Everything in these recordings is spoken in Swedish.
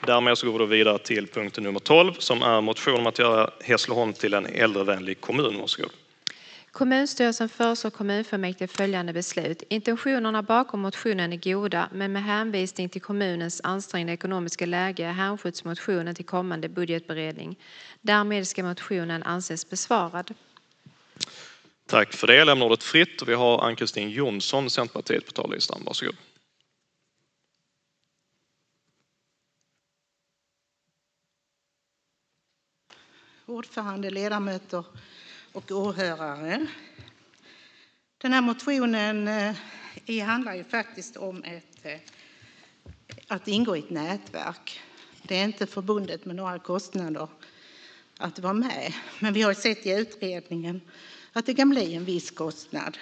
Därmed så går vi vidare till punkt nummer 12 som är motion om att göra Hässleholm till en äldrevänlig kommun. Varsågod. Kommunstyrelsen föreslår kommunfullmäktige följande beslut. Intentionerna bakom motionen är goda, men med hänvisning till kommunens ansträngda ekonomiska läge hänskjuts motionen till kommande budgetberedning. Därmed ska motionen anses besvarad. Tack för det. Jag lämnar ordet fritt och vi har Ann-Kristin Jonsson, Centerpartiet, på talarlistan. Varsågod. Ordförande, ledamöter och åhörare. Den här motionen handlar ju faktiskt om att ingå i ett nätverk. Det är inte förbundet med några kostnader att vara med. Men vi har sett i utredningen att det kan bli en viss kostnad.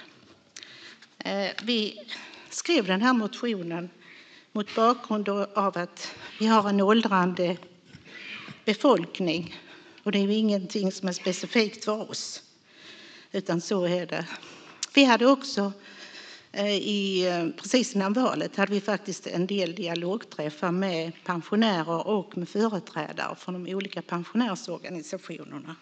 Vi skrev den här motionen mot bakgrund av att vi har en åldrande befolkning. Och det är ju ingenting som är specifikt för oss, utan så är det. Vi hade också, precis innan valet, hade vi faktiskt en del dialogträffar med pensionärer och med företrädare från de olika pensionärsorganisationerna.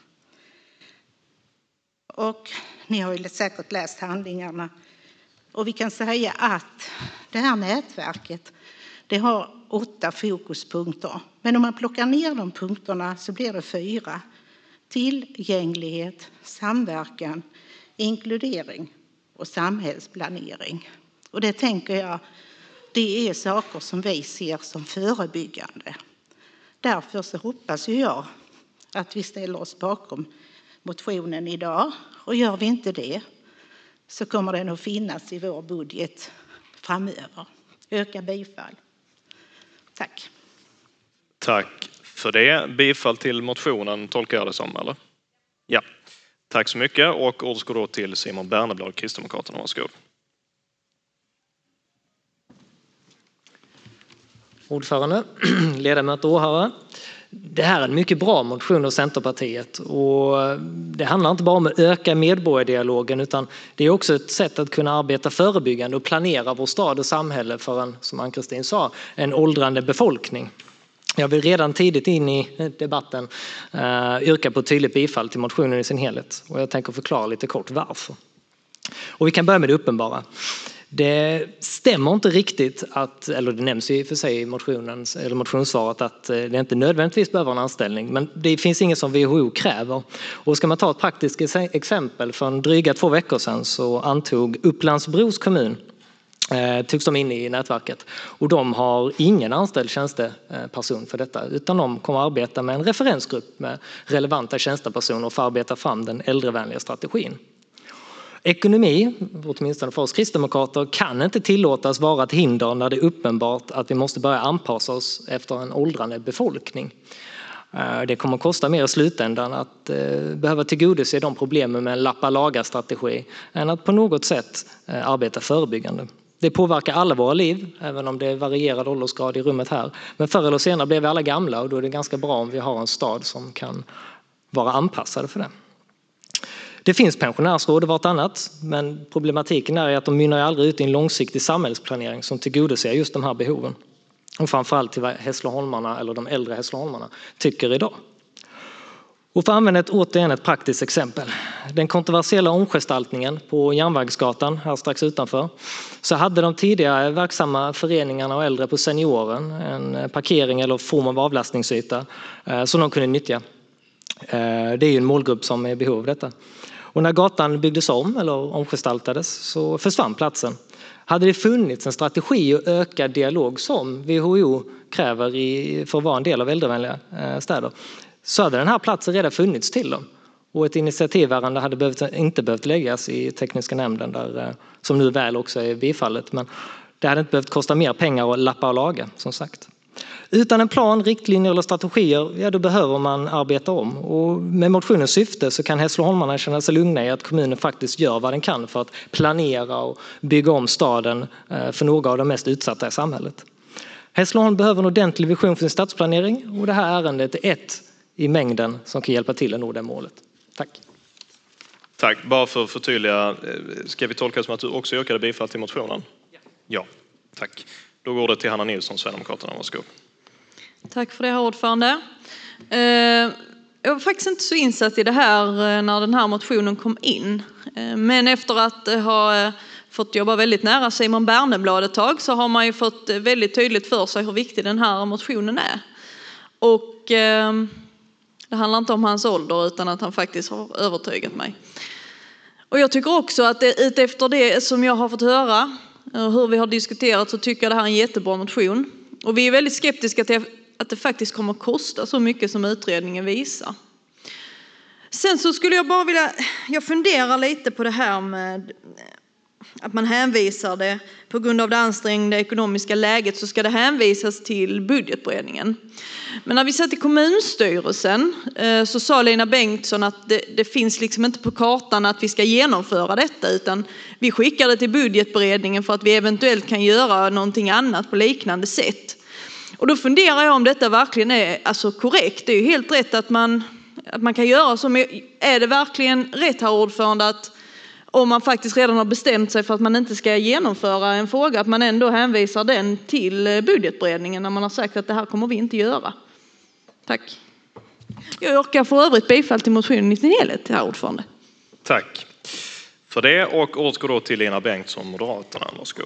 Och ni har ju säkert läst handlingarna. Och vi kan säga att det här nätverket, det har 8 fokuspunkter. Men om man plockar ner de punkterna så blir det 4. Tillgänglighet, samverkan, inkludering och samhällsplanering. Och det tänker jag, det är saker som vi ser som förebyggande. Därför så hoppas jag att vi ställer oss bakom motionen idag. Och gör vi inte det så kommer den att finnas i vår budget framöver. Yrka bifall. Tack. Tack för det. Bifall till motionen tolkar jag det som, eller? Ja. Tack så mycket och ordet går då till Simon Berneblad, Kristdemokraterna. Varsågod. Ordförande, ledamöter och åhörare. Det här är en mycket bra motion av Centerpartiet och det handlar inte bara om att öka medborgardialogen utan det är också ett sätt att kunna arbeta förebyggande och planera vår stad och samhälle för en, som Ann-Kristin sa, en åldrande befolkning. Jag vill redan tidigt in i debatten yrka på ett tydligt bifall till motionen i sin helhet och jag tänker förklara lite kort varför. Och vi kan börja med det uppenbara. Det stämmer inte riktigt att, eller det nämns i och för sig i motionssvaret att det inte nödvändigtvis behöver en anställning, men det finns inget som WHO kräver. Och ska man ta ett praktiskt exempel, för en dryga 2 veckor sedan så antog Upplands-Bros kommun, togs de in i nätverket och de har ingen anställd tjänsteperson för detta utan de kommer att arbeta med en referensgrupp med relevanta tjänstepersoner för att arbeta fram den äldrevänliga strategin. Ekonomi, åtminstone för oss kristdemokrater, kan inte tillåtas vara ett hinder när det är uppenbart att vi måste börja anpassa oss efter en åldrande befolkning. Det kommer att kosta mer i slutändan att behöva tillgodose de problemen med en lappa-laga-strategi än att på något sätt arbeta förebyggande. Det påverkar alla våra liv, även om det är varierad åldersgrad i rummet här. Men förr eller senare blir vi alla gamla och då är det ganska bra om vi har en stad som kan vara anpassad för det. Det finns pensionärsråd och vartannat, men problematiken är att de mynnar aldrig ut i en långsiktig samhällsplanering som tillgodoser just de här behoven. Och framförallt till vad hässleholmarna eller de äldre hässleholmarna tycker idag. Och för att använda återigen ett praktiskt exempel. Den kontroversiella omgestaltningen på Järnvägsgatan här strax utanför, så hade de tidigare verksamma föreningarna och äldre på Senioren en parkering eller form av avlastningsyta som de kunde nyttja. Det är ju en målgrupp som är i behov av detta. Och när gatan byggdes om eller omgestaltades så försvann platsen. Hade det funnits en strategi och ökad dialog som WHO kräver för att vara en del av äldrevänliga städer så hade den här platsen redan funnits till dem. Och ett initiativärende hade inte behövt läggas i tekniska nämnden där, som nu väl också är bifallet. Men det hade inte behövt kosta mer pengar att lappa och laga, som sagt. Utan en plan, riktlinjer eller strategier, ja, då behöver man arbeta om. Och med motionens syfte så kan hässleholmarna känna sig lugna i att kommunen faktiskt gör vad den kan för att planera och bygga om staden för några av de mest utsatta i samhället. Hässleholm behöver en ordentlig vision för sin stadsplanering och det här ärendet är ett i mängden som kan hjälpa till att nå det målet. Tack. Tack. Bara för att förtydliga, ska vi tolka som att du också yrkade bifall till motionen? Ja. Tack. Då går det till Hanna Nilsson, Sverigedemokraterna. Varsågod. Tack för det, herr ordförande. Jag var faktiskt inte så insatt i det här när den här motionen kom in. Men efter att ha fått jobba väldigt nära Simon Berneblad ett tag så har man ju fått väldigt tydligt för sig hur viktig den här motionen är. Och det handlar inte om hans ålder utan att han faktiskt har övertygat mig. Och jag tycker också att efter det som jag har fått höra och hur vi har diskuterat så tycker jag det här är en jättebra motion. Och vi är väldigt skeptiska till att det faktiskt kommer att kosta så mycket som utredningen visar. Sen så skulle jag bara vilja, jag funderar lite på det här med att man hänvisar det på grund av det ansträngda ekonomiska läget så ska det hänvisas till budgetberedningen. Men när vi satt i kommunstyrelsen så sa Lena Bengtsson att det finns liksom inte på kartan att vi ska genomföra detta utan vi skickar det till budgetberedningen för att vi eventuellt kan göra någonting annat på liknande sätt. Och då funderar jag om detta verkligen är alltså korrekt. Det är ju helt rätt att man kan göra så. Men är det verkligen rätt, herr ordförande, att om man faktiskt redan har bestämt sig för att man inte ska genomföra en fråga att man ändå hänvisar den till budgetberedningen när man har sagt att det här kommer vi inte göra? Tack. Jag yrkar för övrigt bifall till motionen i sin helhet, herr ordförande. Tack för det, och ordet går då till Lena Bengtsson, Moderaterna. Varsågod.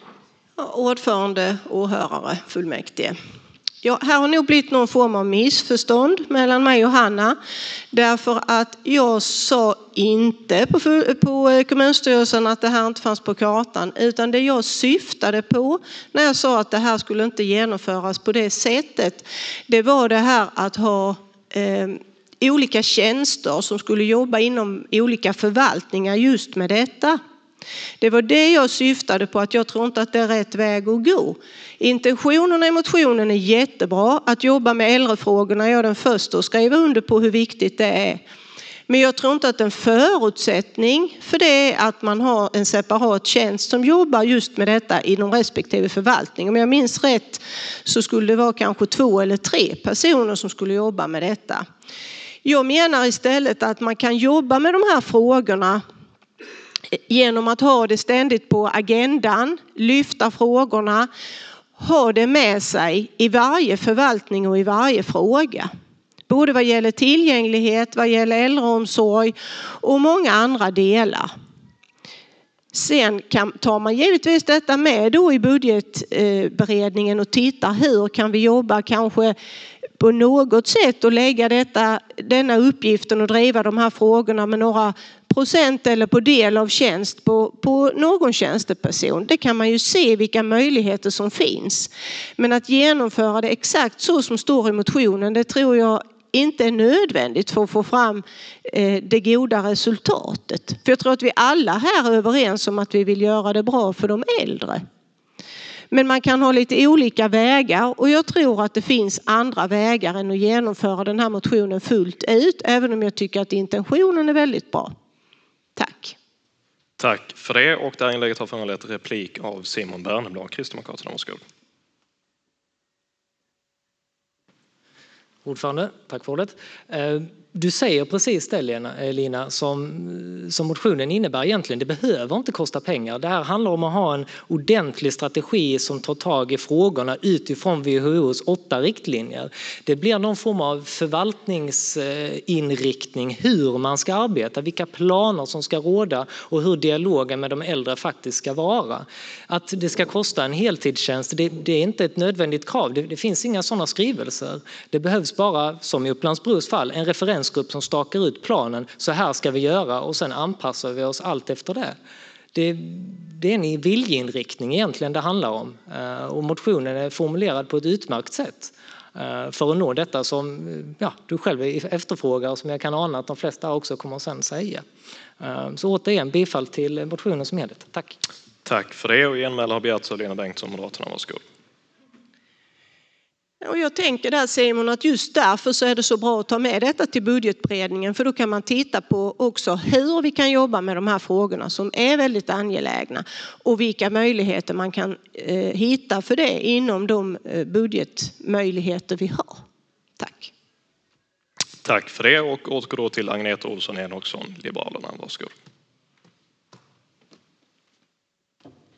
Ordförande, åhörare, fullmäktige. Ja, här har nog blivit någon form av missförstånd mellan mig och Hanna. Därför att jag sa inte på kommunstyrelsen att det här inte fanns på kartan. Utan det jag syftade på när jag sa att det här skulle inte genomföras på det sättet. Det var det här att ha olika tjänster som skulle jobba inom olika förvaltningar just med detta. Det var det jag syftade på, att jag tror inte att det är rätt väg att gå. Intentionerna i motionen är jättebra. Att jobba med äldrefrågorna är jag den första att skriva under på hur viktigt det är. Men jag tror inte att en förutsättning för det är att man har en separat tjänst som jobbar just med detta inom respektive förvaltning. Om jag minns rätt så skulle det vara kanske 2 eller 3 personer som skulle jobba med detta. Jag menar istället att man kan jobba med de här frågorna genom att ha det ständigt på agendan, lyfta frågorna, ha det med sig i varje förvaltning och i varje fråga. Både vad gäller tillgänglighet, vad gäller äldreomsorg och många andra delar. Sen tar man givetvis detta med då i budgetberedningen och tittar hur kan vi jobba kanske på något sätt och lägga denna uppgiften och driva de här frågorna med några procent eller på del av tjänst på någon tjänsteperson. Det kan man ju se vilka möjligheter som finns. Men att genomföra det exakt så som står i motionen, det tror jag inte är nödvändigt för att få fram det goda resultatet. För jag tror att vi alla här är överens om att vi vill göra det bra för de äldre. Men man kan ha lite olika vägar och jag tror att det finns andra vägar än att genomföra den här motionen fullt ut. Även om jag tycker att intentionen är väldigt bra. Tack. Tack för det, och det här inlägget har föranlett replik av Simon Berneblad, Kristdemokraterna. Varsågod. Ordförande, tack för ordet. Du säger precis det, Lina, som motionen innebär egentligen. Det behöver inte kosta pengar. Det här handlar om att ha en ordentlig strategi som tar tag i frågorna utifrån WHO:s 8 riktlinjer. Det blir någon form av förvaltningsinriktning, hur man ska arbeta, vilka planer som ska råda och hur dialogen med de äldre faktiskt ska vara. Att det ska kosta en heltidstjänst, det är inte ett nödvändigt krav. Det finns inga sådana skrivelser. Det behövs bara, som i Upplands-Bros fall, en referensgrupp som stakar ut planen. Så här ska vi göra och sen anpassar vi oss allt efter det. Det är en viljeinriktning egentligen det handlar om. Och motionen är formulerad på ett utmärkt sätt för att nå detta som du själv efterfrågar och som jag kan ana att de flesta också kommer att sen säga. Så återigen bifall till motionen som helhet. Tack. Tack för det, och genmäle har begärts av Lena Bengtsson, Moderaterna. Varsågod. Och jag tänker där, Simon, att just därför så är det så bra att ta med detta till budgetberedningen, för då kan man titta på också hur vi kan jobba med de här frågorna som är väldigt angelägna och vilka möjligheter man kan hitta för det inom de budgetmöjligheter vi har. Tack. Tack för det, och återgår då till Agneta Olsson Enoksson, Liberalerna. Varsågod.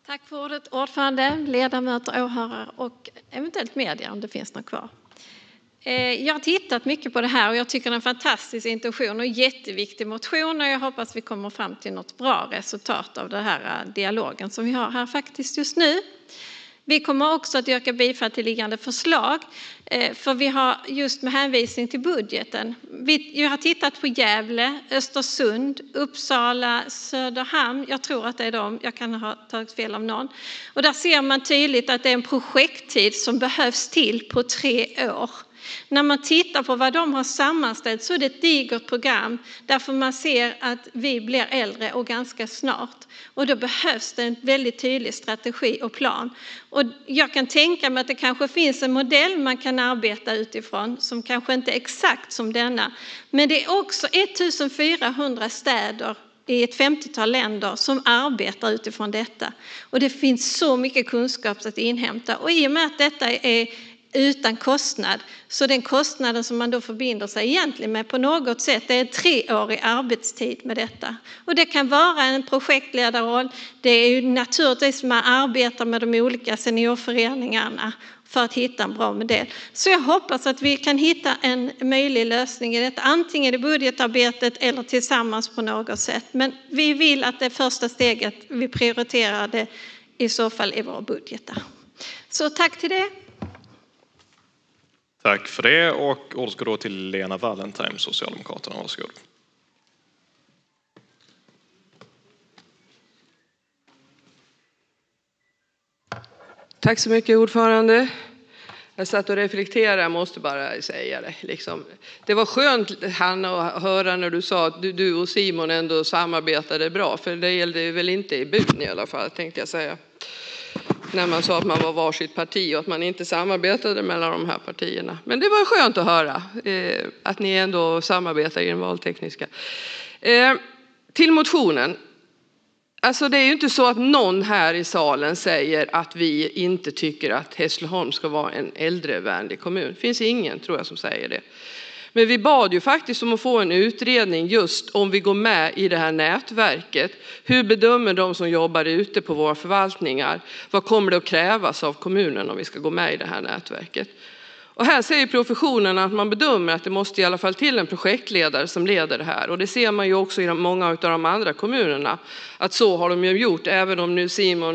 Tack för ordet, ordförande, ledamöter, åhörare och eventuellt media om det finns något kvar. Jag har tittat mycket på det här och jag tycker det är en fantastisk intention och jätteviktig motion och jag hoppas vi kommer fram till något bra resultat av den här dialogen som vi har här faktiskt just nu. Vi kommer också att yrka bifall till liggande förslag för vi har just med hänvisning till budgeten. Vi har tittat på Gävle, Östersund, Uppsala, Söderhamn. Jag tror att det är dem, jag kan ha tagit fel av någon. Och där ser man tydligt att det är en projekttid som behövs till på 3 år. När man tittar på vad de har sammanställt så är det ett digert program därför man ser att vi blir äldre och ganska snart. Och då behövs det en väldigt tydlig strategi och plan. Och jag kan tänka mig att det kanske finns en modell man kan arbeta utifrån som kanske inte är exakt som denna. Men det är också 1400 städer i ett 50-tal länder som arbetar utifrån detta. Och det finns så mycket kunskap att inhämta. Och i och med att detta är utan kostnad. Så den kostnaden som man då förbinder sig egentligen med på något sätt är en 3-årig arbetstid med detta. Och det kan vara en projektledarroll. Det är ju naturligtvis man arbetar med de olika seniorföreningarna för att hitta en bra modell. Så jag hoppas att vi kan hitta en möjlig lösning i detta. Antingen i budgetarbetet eller tillsammans på något sätt. Men vi vill att det första steget vi prioriterar det i så fall i våra budgetar. Så tack till det. Tack för det och ordet ska då till Lena Wallentheim, Socialdemokraterna. Varsågod. Tack så mycket ordförande. Jag satt och reflekterade, jag måste bara säga det. Liksom. Det var skönt Hanna att höra när du sa att du och Simon ändå samarbetade bra. För det gällde väl inte i byn i alla fall tänkte jag säga. När man sa att man var varsitt parti och att man inte samarbetade mellan de här partierna. Men det var skönt att höra att ni ändå samarbetar i den valtekniska. Till motionen. Alltså det är ju inte så att någon här i salen säger att vi inte tycker att Hässleholm ska vara en äldrevänlig kommun. Det finns ingen tror jag som säger det. Men vi bad ju faktiskt om att få en utredning just om vi går med i det här nätverket. Hur bedömer de som jobbar ute på våra förvaltningar? Vad kommer det att krävas av kommunen om vi ska gå med i det här nätverket? Och här säger professionen att man bedömer att det måste i alla fall till en projektledare som leder det här. Och det ser man ju också i många av de andra kommunerna. Att så har de ju gjort. Även om nu Simon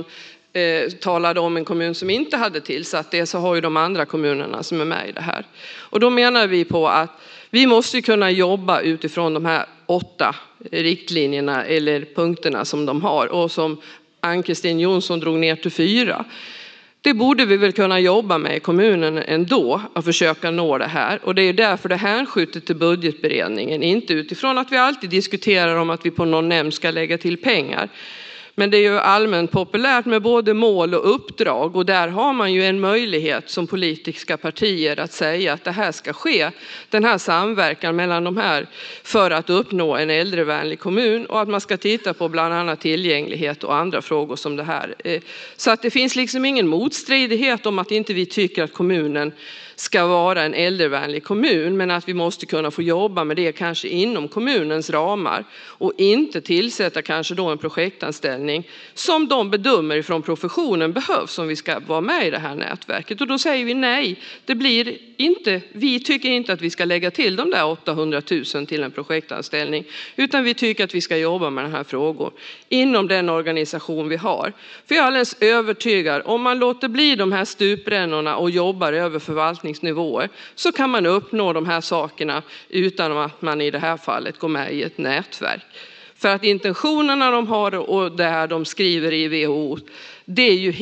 talade om en kommun som inte hade tillsatt det så har ju de andra kommunerna som är med i det här. Och då menar vi på att vi måste kunna jobba utifrån de här 8 riktlinjerna eller punkterna som de har. Och som Ann-Kristin Jonsson drog ner till 4. Det borde vi väl kunna jobba med i kommunen ändå och försöka nå det här. Och det är därför det hänskjuter till budgetberedningen. Inte utifrån att vi alltid diskuterar om att vi på någon nämnd ska lägga till pengar. Men det är ju allmänt populärt med både mål och uppdrag och där har man ju en möjlighet som politiska partier att säga att det här ska ske. Den här samverkan mellan de här för att uppnå en äldrevänlig kommun och att man ska titta på bland annat tillgänglighet och andra frågor som det här. Så att det finns liksom ingen motstridighet om att inte vi tycker att kommunen ska vara en äldrevänlig kommun men att vi måste kunna få jobba med det kanske inom kommunens ramar och inte tillsätta kanske då en projektanställning som de bedömer från professionen behövs om vi ska vara med i det här nätverket. Och då säger vi nej, det blir inte, vi tycker inte att vi ska lägga till de där 800 000 till en projektanställning utan vi tycker att vi ska jobba med den här frågan inom den organisation vi har. För jag är alldeles övertygad, om man låter bli de här stuprännorna och jobbar över förvaltningsnivåer så kan man uppnå de här sakerna utan att man i det här fallet går med i ett nätverk. För att intentionerna de har och det här de skriver i WHO, det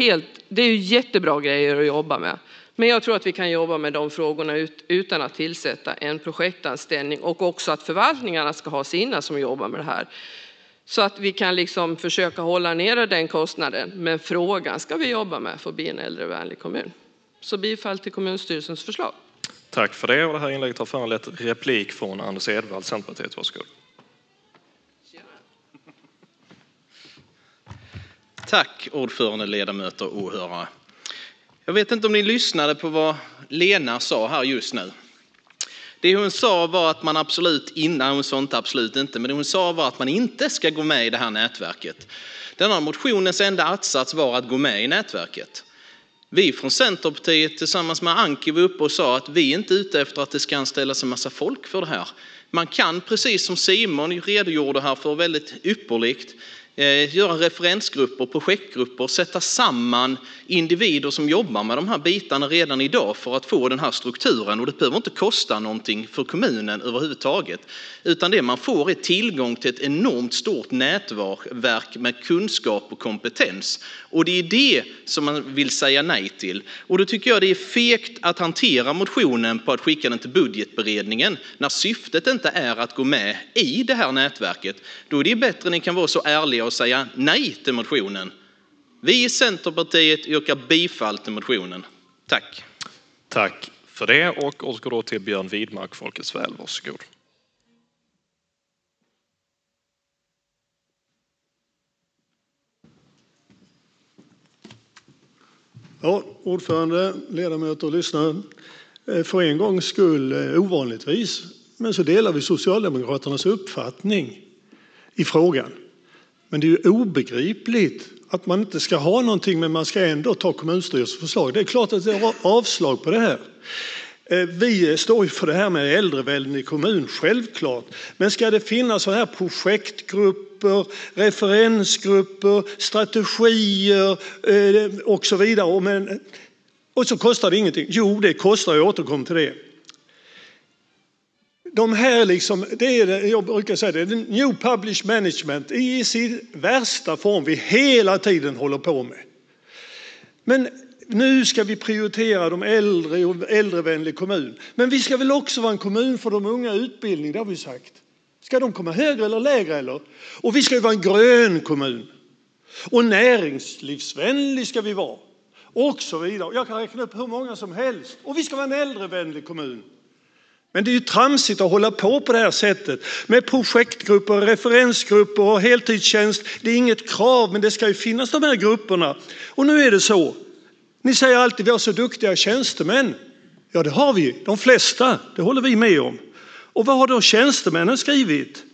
är ju jättebra grejer att jobba med. Men jag tror att vi kan jobba med de frågorna utan att tillsätta en projektanställning och också att förvaltningarna ska ha sina som jobbar med det här. Så att vi kan liksom försöka hålla nere den kostnaden. Men frågan ska vi jobba med för att bli en äldrevänlig kommun. Så bifall till kommunstyrelsens förslag. Tack för det och det här inlägget har föranlett replik från Anders Edvall, Centerpartiet. Varsågod. Tack ordförande, ledamöter och åhörare. Jag vet inte om ni lyssnade på vad Lena sa här just nu. Det hon sa var att man hon sa inte absolut inte, men det hon sa var att man inte ska gå med i det här nätverket. Den här motionens enda att-sats var att gå med i nätverket. Vi från Centerpartiet tillsammans med Anki var uppe och sa att vi inte är ute efter att det ska anställas en massa folk för det här. Man kan, precis som Simon redogjorde här för väldigt ypperligt, göra referensgrupper, projektgrupper, sätta samman individer som jobbar med de här bitarna redan idag för att få den här strukturen. Och det behöver inte kosta någonting för kommunen överhuvudtaget, utan det man får är tillgång till ett enormt stort nätverk med kunskap och kompetens. Och det är det som man vill säga nej till. Och då tycker jag det är fegt att hantera motionen på att skicka den till budgetberedningen när syftet inte är att gå med i det här nätverket. Då är det bättre att ni kan vara så ärliga och säga nej till motionen. Vi i Centerpartiet yrkar bifall till motionen. Tack. Tack för det, och återgår då till Björn Widmark, Folkets väl. Varsågod. Ja, ordförande, ledamöter och lyssnare. För en gångs skull, ovanligtvis, men så delar vi Socialdemokraternas uppfattning i frågan. Men det är ju obegripligt att man inte ska ha någonting, men man ska ändå ta kommunstyrelsens förslag. Det är klart att det är avslag på det här. Vi står ju för det här med äldrevänlig kommun, självklart. Men ska det finnas så här projektgrupper, referensgrupper, strategier och så vidare. Och så kostar det ingenting. Jo, det kostar, jag återkommer till det. De här liksom, det är, jag brukar säga det, new public management i sin värsta form vi hela tiden håller på med. Men nu ska vi prioritera de äldre och äldrevänlig kommun. Men vi ska väl också vara en kommun för de unga utbildning, det har vi sagt. Ska de komma högre eller lägre eller? Och vi ska ju vara en grön kommun. Och näringslivsvänlig ska vi vara. Och så vidare. Jag kan räkna upp hur många som helst. Och vi ska vara en äldrevänlig kommun. Men det är ju tramsigt att hålla på det här sättet med projektgrupper, referensgrupper och heltidstjänst. Det är inget krav, men det ska ju finnas de här grupperna. Och nu är det så. Ni säger alltid att vi har så duktiga tjänstemän. Ja, det har vi. De flesta. Det håller vi med om. Och vad har då tjänstemännen skrivit?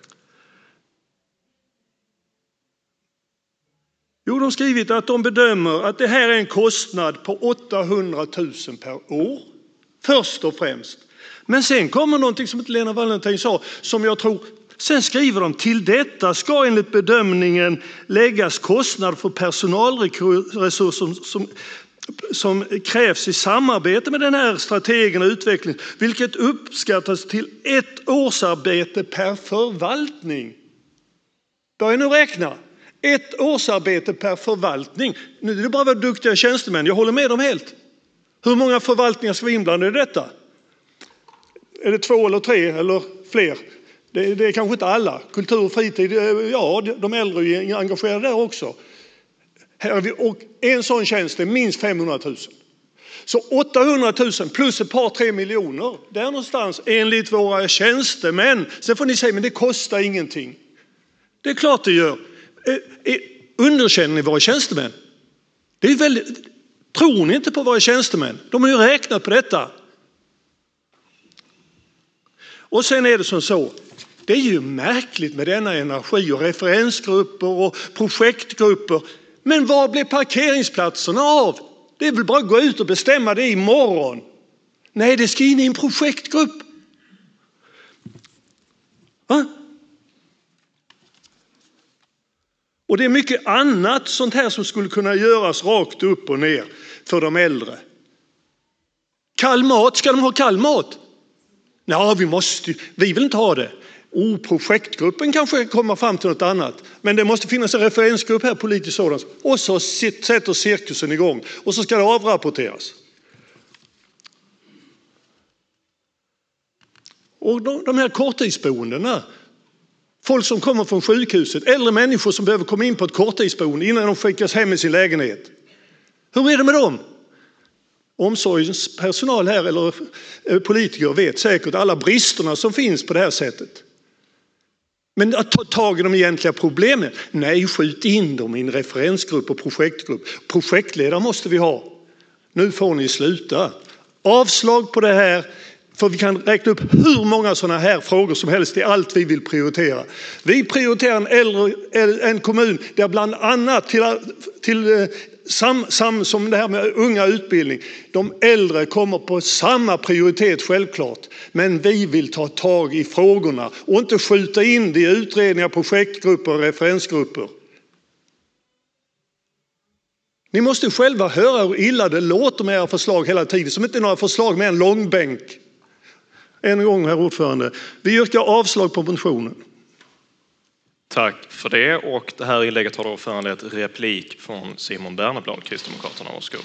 Jo, de har skrivit att de bedömer att det här är en kostnad på 800 000 per år. Först och främst. Men sen kommer någonting som Lena Wallentheim sa, som jag tror, sen skriver de till detta ska enligt bedömningen läggas kostnad för personalresurser som krävs i samarbete med den här strategen och utvecklingen, vilket uppskattas till 1 årsarbete per förvaltning. Börja nu räkna. 1 årsarbete per förvaltning. Nu är det bara att vara duktiga tjänstemän, jag håller med dem helt. Hur många förvaltningar ska vi inblanda i detta? Är det 2 eller 3 eller fler? Det är kanske inte alla. Kultur och fritid, ja, de äldre är engagerade där också. Och en sån tjänst är minst 500 000. Så 800 000 plus ett par 3 miljoner. Där någonstans enligt våra tjänstemän. Sen får ni säga, men det kostar ingenting. Det är klart det gör. Underkänner ni våra tjänstemän? Det är väldigt... Tror ni inte på våra tjänstemän? De har ju räknat på detta. Och sen är det som så, det är ju märkligt med denna energi och referensgrupper och projektgrupper. Men var blir parkeringsplatserna av? Det är väl bara att gå ut och bestämma det imorgon. Nej, det ska in i en projektgrupp. Va? Och det är mycket annat sånt här som skulle kunna göras rakt upp och ner för de äldre. Kall mat, ska de ha kall mat? Ja, vi vill inte ha det. Projektgruppen kanske kommer fram till något annat. Men det måste finnas en referensgrupp här, politiskt sådant. Och så sätter cirkusen igång. Och så ska det avrapporteras. Och de här korttidsboendena. Folk som kommer från sjukhuset. Äldre människor som behöver komma in på ett korttidsboende innan de skickas hem i sin lägenhet. Hur är det med dem? Omsorgens personal här eller politiker vet säkert alla bristerna som finns på det här sättet. Men att ta tag i de egentliga problemen? Nej, skjut in dem i en referensgrupp och projektgrupp. Projektledare måste vi ha. Nu får ni sluta. Avslag på det här. För vi kan räkna upp hur många sådana här frågor som helst. Det är allt vi vill prioritera. Vi prioriterar en kommun där bland annat som det här med unga utbildning. De äldre kommer på samma prioritet självklart. Men vi vill ta tag i frågorna och inte skjuta in det i utredningar, projektgrupper och referensgrupper. Ni måste själva höra hur illa det låter med era förslag hela tiden. Som inte är några förslag med en långbänk. Än en gång, herr ordförande. Vi yrkar avslag på motionen. Tack för det. Och det här inlägget har då föranlett replik från Simon Berneblad, Kristdemokraterna. Varsågod.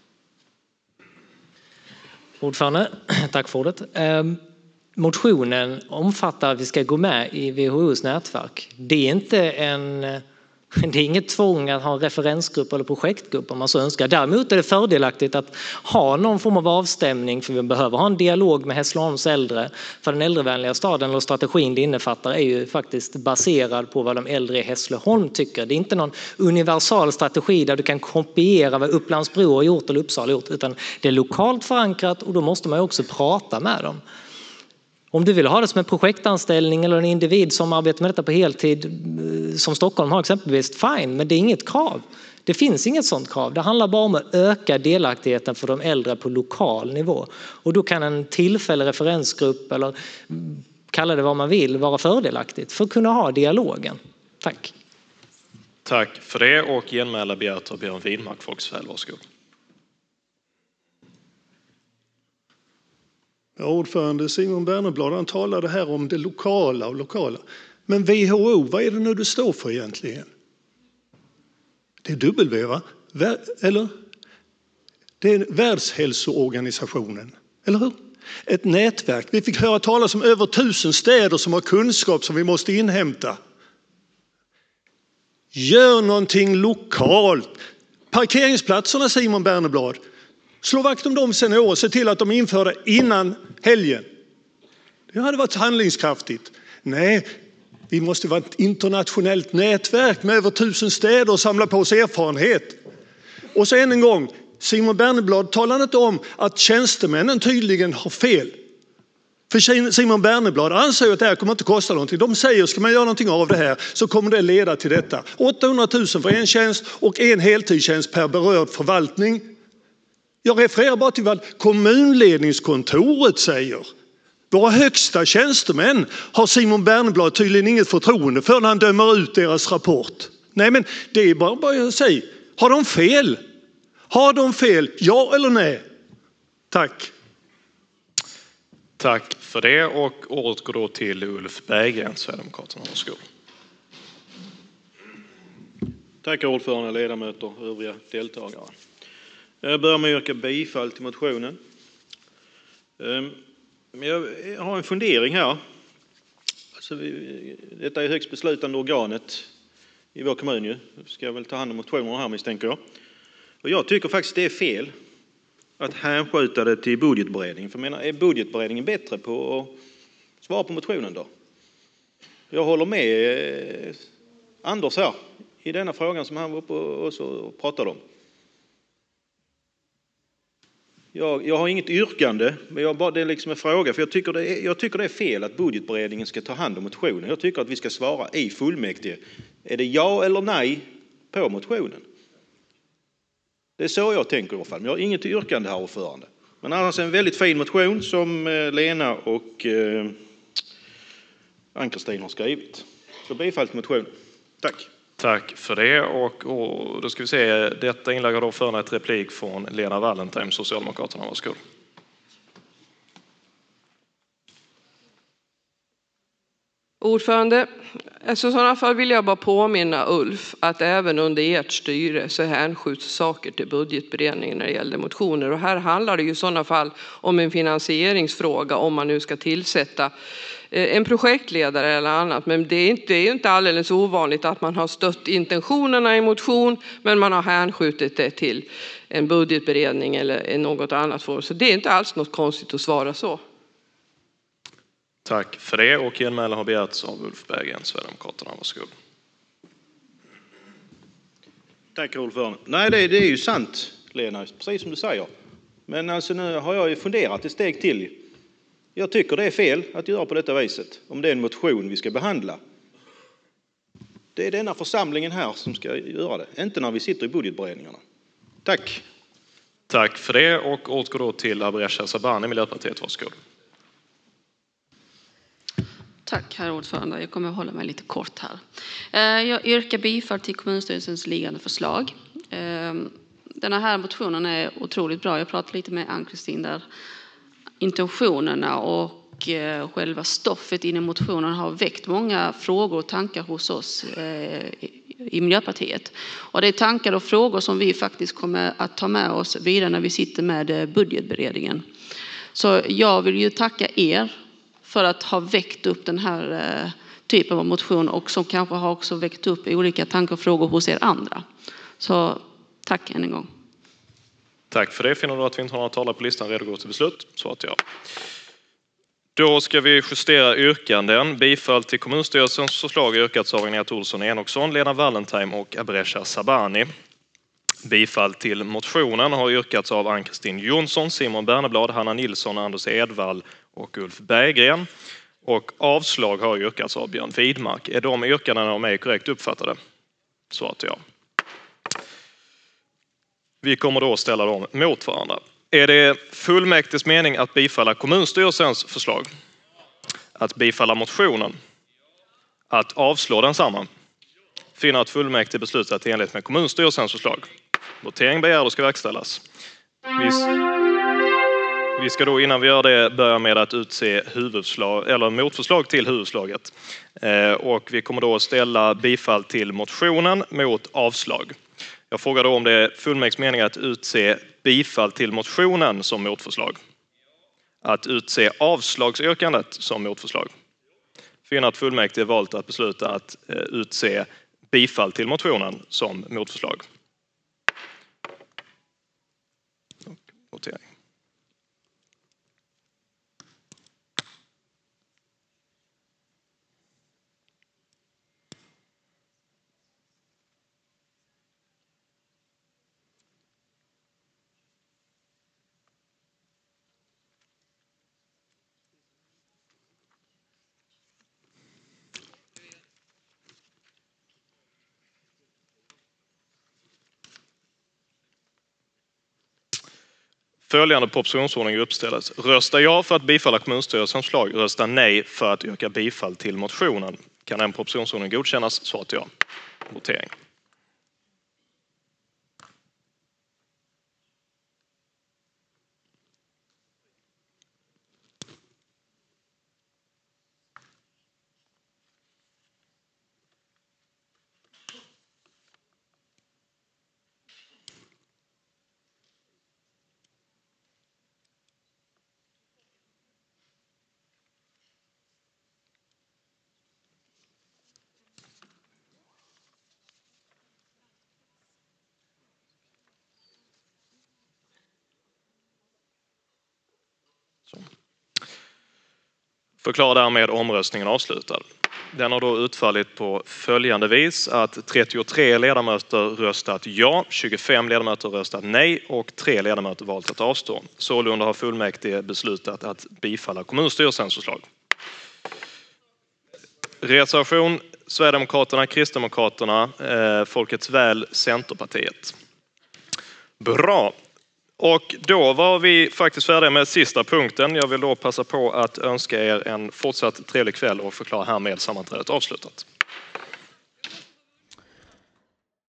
Ordförande, tack för ordet. Motionen omfattar att vi ska gå med i WHO:s nätverk. Det är inget tvång att ha en referensgrupp eller projektgrupp om man så önskar. Däremot är det fördelaktigt att ha någon form av avstämning, för vi behöver ha en dialog med Hässleholms äldre. För den äldrevänliga staden och strategin det innefattar är ju faktiskt baserad på vad de äldre i Hässleholm tycker. Det är inte någon universal strategi där du kan kopiera vad Upplandsbro har gjort eller Uppsala har gjort, utan det är lokalt förankrat och då måste man ju också prata med dem. Om du vill ha det som en projektanställning eller en individ som arbetar med detta på heltid, som Stockholm har exempelvis, fine, men det är inget krav. Det finns inget sådant krav. Det handlar bara om att öka delaktigheten för de äldre på lokal nivå. Och då kan en tillfällig referensgrupp, eller kalla det vad man vill, vara fördelaktigt för att kunna ha dialogen. Tack. Tack för det, och genmäla begärt av Björn Widmark, Folksväl. Varsågod. Ja, ordförande Simon Berneblad, han talade här om det lokala och lokala. Men WHO, vad är det nu det står för egentligen? Det är W, va? Eller? Det är Världshälsoorganisationen, eller hur? Ett nätverk. Vi fick höra talas om över 1000 städer som har kunskap som vi måste inhämta. Gör någonting lokalt. Parkeringsplatserna, Simon Berneblad. Slå vakt om dem sen i år och se till att de inför det innan helgen. Det hade varit handlingskraftigt. Nej, vi måste vara ett internationellt nätverk med över 1000 städer och samla på oss erfarenhet. Och så än en gång, Simon Berneblad talar inte om att tjänstemännen tydligen har fel. För Simon Berneblad anser att det här kommer inte kosta någonting. De säger, ska man göra någonting av det här så kommer det leda till detta. 800 000 för en tjänst och en heltidstjänst per berörd förvaltning. Jag refererar bara till vad kommunledningskontoret säger. Våra högsta tjänstemän har Simon Berneblad tydligen inget förtroende för när han dömer ut deras rapport. Nej, men det är bara att säga. Har de fel? Har de fel? Ja eller nej? Tack. Tack för det, och ordet går då till Ulf Berggren, Sverigedemokraterna. Varsågod. Tack ordförande, ledamöter och övriga deltagare. Jag börjar med att yrka bifall till motionen. Jag har en fundering här. Alltså, detta är högst beslutande organet i vår kommun. Nu ska jag väl ta hand om motionerna här, misstänker jag. Och jag tycker faktiskt det är fel att hänskjuta det till budgetberedningen. För jag menar, är budgetberedningen bättre på att svara på motionen då? Jag håller med Anders här i denna frågan som han var uppe och pratade om. Jag har inget yrkande, men det är liksom en fråga. För jag tycker det är fel att budgetberedningen ska ta hand om motionen. Jag tycker att vi ska svara i fullmäktige. Är det ja eller nej på motionen? Det är så jag tänker i alla fall. Men jag har inget yrkande här, ordförande. Men annars en väldigt fin motion som Lena och Ann-Kristin har skrivit. Så bifall till motionen. Tack. Tack för det, och då ska vi se, detta inlägg har då föranlett replik från Lena Wallentheim, Socialdemokraterna. Varsågod. Ordförande, alltså i sådana fall vill jag bara påminna Ulf att även under ert styre så hänskjuts saker till budgetberedningen när det gäller motioner. Och här handlar det ju i sådana fall om en finansieringsfråga om man nu ska tillsätta en projektledare eller annat. Men det är inte alldeles ovanligt att man har stött intentionerna i motion men man har hänskjutit det till en budgetberedning eller något annat form. Så det är inte alls något konstigt att svara så. Tack för det, och genmäle har begärts av Ulf Berggren, Sverigedemokraterna. Varsågod. Tack ordförande. Nej, det är ju sant, Lena, precis som du säger. Men alltså nu har jag ju funderat ett steg till. Jag tycker det är fel att göra på detta viset om det är en motion vi ska behandla. Det är denna församlingen här som ska göra det, inte när vi sitter i budgetberedningarna. Tack. Tack för det, och återgår då till Abrasha Sabani, Miljöpartiet. Varsågod. Tack herr ordförande, jag kommer att hålla mig lite kort här. Jag yrkar bifall till kommunstyrelsens liggande förslag. Den här motionen är otroligt bra. Jag pratade lite med Ann-Kristin där. Intentionerna och själva stoffet i motionen har väckt många frågor och tankar hos oss i Miljöpartiet. Och det är tankar och frågor som vi faktiskt kommer att ta med oss vidare när vi sitter med budgetberedningen. Så jag vill ju tacka er för att ha väckt upp den här typen av motion och som kanske har också väckt upp olika tankar och frågor hos er andra. Så tack än en gång. Tack för det. Finner du att vi inte har några talare på listan redo att gå till beslut? Så att ja. Då ska vi justera yrkanden. Bifall till kommunstyrelsens förslag yrkats av Agneta Olsson Enoksson, Lena Wallentheim och Abrasha Sabani. Bifall till motionen har yrkats av Ann-Kristin Jonsson, Simon Berneblad, Hanna Nilsson, Anders Edvall och Ulf Berggren. Och avslag har yrkats av Björn Widmark. Är de yrkandena av mig korrekt uppfattade? Så att ja. Vi kommer då ställa dem mot varandra. Är det fullmäktiges mening att bifalla kommunstyrelsens förslag? Att bifalla motionen? Att avslå densamma? Finner att fullmäktige beslutat i enlighet med kommunstyrelsens förslag. Votering begär och ska verkställas. Vi ska då innan vi gör det börja med att utse huvudförslag, eller motförslag till huvudförslaget. Och vi kommer då ställa bifall till motionen mot avslag. Jag frågar då om det är fullmäktiges mening att utse bifall till motionen som motförslag. Att utse avslagsyrkandet som motförslag. Finner att fullmäktige valt att besluta att utse bifall till motionen som motförslag. Notering. Följande propositionsordning uppställs. Rösta ja för att bifalla kommunstyrelsens förslag. Rösta nej för att yrka bifall till motionen. Kan en propositionsordning godkännas? Svar till ja. Votering. Förklarar därmed omröstningen avslutad. Den har då utfallit på följande vis att 33 ledamöter röstat ja, 25 ledamöter röstat nej och 3 ledamöter valt att avstå. Sålunda har fullmäktige beslutat att bifalla kommunstyrelsens förslag. Reservation Sverigedemokraterna, Kristdemokraterna, Folkets väl, Centerpartiet. Bra. Och då var vi faktiskt färdiga med sista punkten. Jag vill då passa på att önska er en fortsatt trevlig kväll och förklara härmed sammanträdet avslutat.